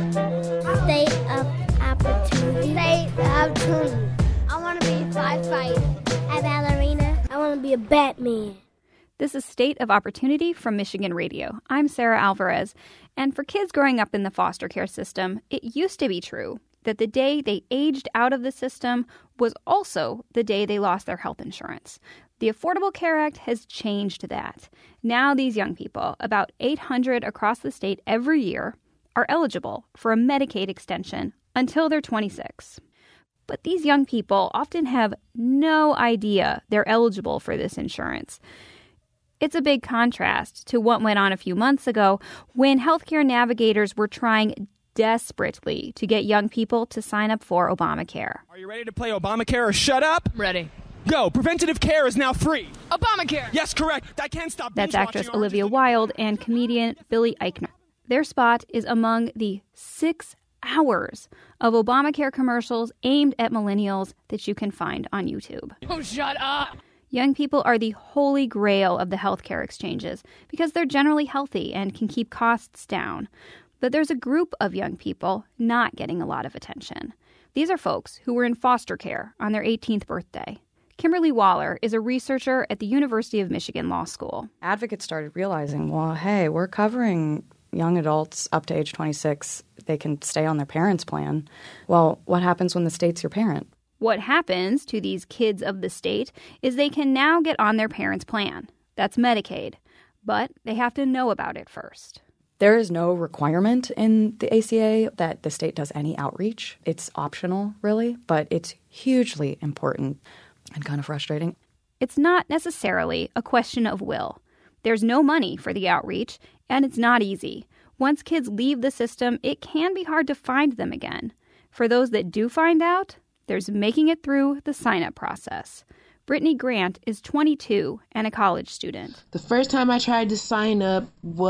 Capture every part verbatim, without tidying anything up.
State of opportunity. State of opportunity. I want to be a firefighter. A ballerina. I want to be a Batman. This is State of Opportunity from Michigan Radio. I'm Sarah Alvarez. And for kids growing up in the foster care system, it used to be true that the day they aged out of the system was also the day they lost their health insurance. The Affordable Care Act has changed that. Now these young people, about eight hundred across the state every year, are eligible for a Medicaid extension until they're twenty-six. But these young people often have no idea they're eligible for this insurance. It's a big contrast to what went on a few months ago when healthcare navigators were trying desperately to get young people to sign up for Obamacare. Are you ready to play Obamacare or shut up? Ready. Go. Preventative care is now free. Obamacare. Yes, correct. I can't stop. That's actress Olivia Wilde and comedian Billy Eichner. Their spot is among the six hours of Obamacare commercials aimed at millennials that you can find on YouTube. Oh, shut up. Young people are the holy grail of the healthcare exchanges because they're generally healthy and can keep costs down. But there's a group of young people not getting a lot of attention. These are folks who were in foster care on their eighteenth birthday. Kimberly Waller is a researcher at the University of Michigan Law School. Advocates started realizing, well, hey, we're covering young adults up to age twenty-six. They can stay on their parents' plan. Well, what happens when the state's your parent? What happens to these kids of the state is they can now get on their parents' plan. That's Medicaid. But they have to know about it first. There is no requirement in the A C A that the state does any outreach. It's optional, really, but it's hugely important and kind of frustrating. It's not necessarily a question of will. There's no money for the outreach, and it's not easy. Once kids leave the system, it can be hard to find them again. For those that do find out, there's making it through the sign-up process. Brittany Grant is twenty-two and a college student. The first time I tried to sign up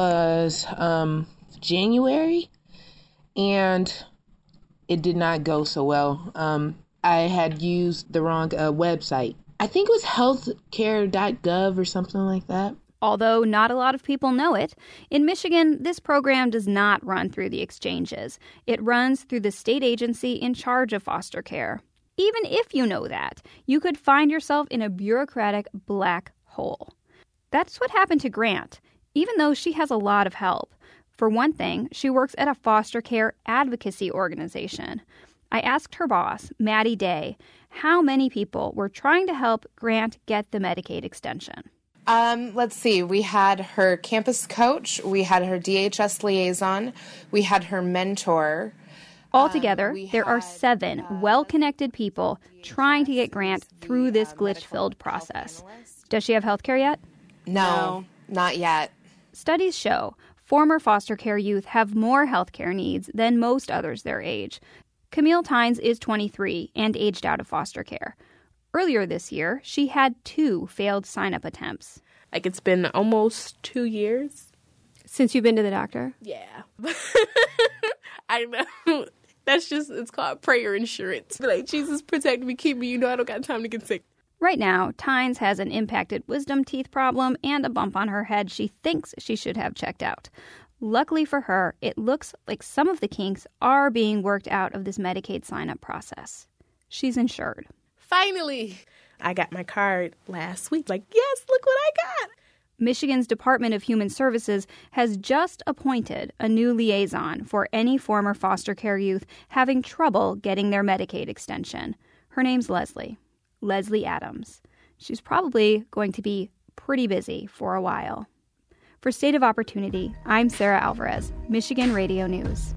was um, January, and it did not go so well. Um, I had used the wrong uh, website. I think it was healthcare dot gov or something like that. Although not a lot of people know it, in Michigan, this program does not run through the exchanges. It runs through the state agency in charge of foster care. Even if you know that, you could find yourself in a bureaucratic black hole. That's what happened to Grant, even though she has a lot of help. For one thing, she works at a foster care advocacy organization. I asked her boss, Maddie Day, how many people were trying to help Grant get the Medicaid extension. Um, let's see. We had her campus coach. We had her D H S liaison. We had her mentor. Altogether, um, there had, are seven uh, well-connected people trying to get Grant through this glitch-filled process. Does she have health care yet? No, not yet. Studies show former foster care youth have more health care needs than most others their age. Camille Tynes is twenty-three and aged out of foster care. Earlier this year, she had two failed sign-up attempts. Like, it's been almost two years. Since you've been to the doctor? Yeah. I know. That's just, it's called prayer insurance. Be like, Jesus, protect me, keep me. You know I don't got time to get sick. Right now, Tynes has an impacted wisdom teeth problem and a bump on her head she thinks she should have checked out. Luckily for her, it looks like some of the kinks are being worked out of this Medicaid sign-up process. She's insured. Finally, I got my card last week. Like, yes, look what I got. Michigan's Department of Human Services has just appointed a new liaison for any former foster care youth having trouble getting their Medicaid extension. Her name's Leslie. Leslie Adams. She's probably going to be pretty busy for a while. For State of Opportunity, I'm Sarah Alvarez, Michigan Radio News.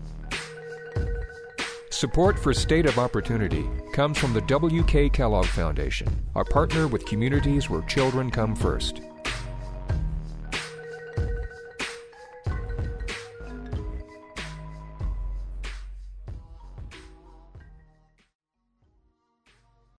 Support for State of Opportunity comes from the W K Kellogg Foundation, a partner with communities where children come first.